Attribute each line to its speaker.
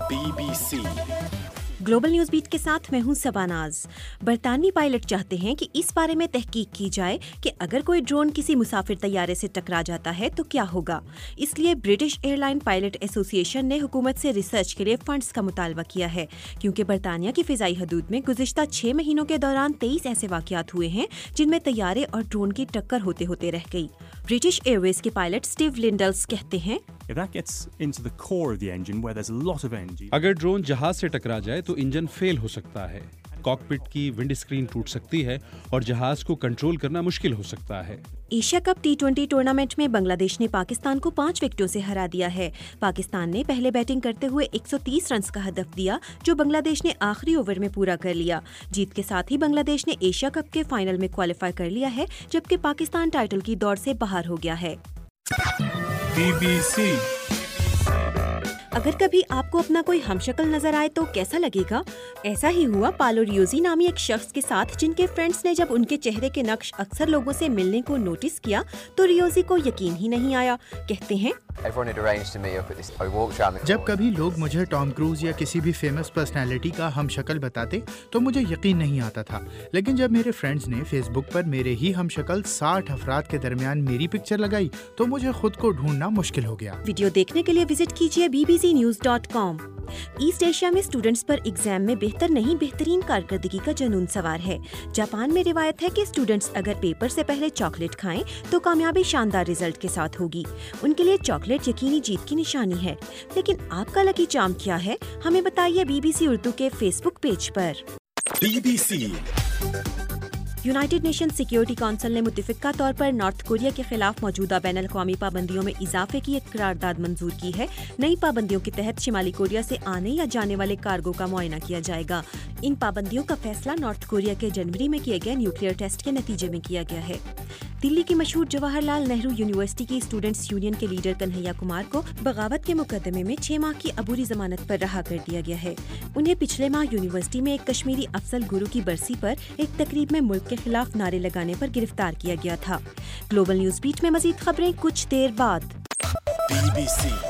Speaker 1: BBC
Speaker 2: global news beat के साथ मैं हूं सबानाज। बरतानवी पायलट चाहते हैं कि इस बारे में तहकीक की जाए कि अगर कोई ड्रोन किसी मुसाफिर तैयारे से टकरा जाता है तो क्या होगा। इसलिए ब्रिटिश एयरलाइन पायलट एसोसिएशन ने हुकूमत से रिसर्च के लिए फंड्स का मुतालबा किया है, क्योंकि बरतानिया की फिजाई हदूद में गुज़िश्ता 6 महीनों के दौरान 23 ऐसे वाक़यात हुए हैं जिनमें तैयारे और ड्रोन की टक्कर होते होते रह गई। ब्रिटिश एयरवेज के पायलट स्टीव लिंडल्स कहते हैं,
Speaker 3: अगर ड्रोन जहाज से टकरा जाए तो इंजन फेल हो सकता है, कॉकपिट की विंड स्क्रीन टूट सकती है और जहाज को कंट्रोल करना मुश्किल हो सकता है।
Speaker 2: एशिया कप T20 टूर्नामेंट में बांग्लादेश ने पाकिस्तान को 5 विकेटों से हरा दिया है। पाकिस्तान ने पहले बैटिंग करते हुए 130 रन का हदफ दिया, जो बांग्लादेश ने आखिरी ओवर में पूरा कर लिया। जीत के साथ ही बांग्लादेश ने एशिया कप के फाइनल में क्वालिफाई कर लिया है, जबकि पाकिस्तान टाइटल की दौड़ से बाहर हो गया है।
Speaker 1: BBC
Speaker 2: अगर कभी आपको अपना कोई हमशक्ल नजर आए तो कैसा लगेगा? ऐसा ही हुआ पालो रियोजी नामी एक शख्स के साथ, जिनके फ्रेंड्स ने जब उनके चेहरे के नक्श अक्सर लोगों से मिलने को नोटिस किया तो रियोजी को यकीन ही नहीं आया। कहते हैं,
Speaker 4: जब कभी लोग मुझे टॉम क्रूज या किसी भी फेमस पर्सनालिटी का हमशक्ल बताते तो मुझे यकीन नहीं आता था, लेकिन जब मेरे फ्रेंड्स ने फेसबुक पर मेरे ही हमशक्ल 60 अफराद के दरमियान मेरी पिक्चर लगाई तो मुझे खुद को ढूंढना मुश्किल हो गया।
Speaker 2: वीडियो देखने के लिए विजिट कीजिए bbcnews.com। ईस्ट एशिया में स्टूडेंट्स पर एग्जाम में बेहतर नहीं बेहतरीन कारकर्दगी का जुनून सवार है। जापान में रिवायत है कि स्टूडेंट्स अगर पेपर से पहले चॉकलेट खाएं तो कामयाबी शानदार रिजल्ट के साथ होगी। उनके लिए चॉकलेट यकीनी जीत की निशानी है। लेकिन आपका लकी चार्म क्या है? हमें बताइए BBC उर्दू के फेसबुक पेज पर।
Speaker 1: BBC
Speaker 2: United Nation Security Council ने मुत्तफिका तौर पर नॉर्थ कोरिया के खिलाफ मौजूदा बैन अल-अक़वामी पाबंदियों में इजाफे की एक करारदाद मंजूर की है। नई पाबंदियों के तहत शिमाली कोरिया से आने या जाने वाले कार्गो का मुआयना किया जाएगा। इन पाबंदियों का फैसला नॉर्थ कोरिया के जनवरी में किए गए न्यूक्लियर टेस्ट के नतीजे में किया गया है। दिल्ली की मशहूर जवाहरलाल नेहरू यूनिवर्सिटी की स्टूडेंट्स यूनियन के लीडर कन्हैया कुमार को बगावत के मुकदमे में 6 माह की अबूरी जमानत पर रहा कर दिया गया है। उन्हें पिछले माह यूनिवर्सिटी में एक कश्मीरी अफजल गुरु की बरसी पर एक तकरीब में मुल्क के खिलाफ नारे लगाने पर गिरफ्तार किया गया था। ग्लोबल न्यूज बीट में मजीद खबरें कुछ देर बाद।
Speaker 1: BBC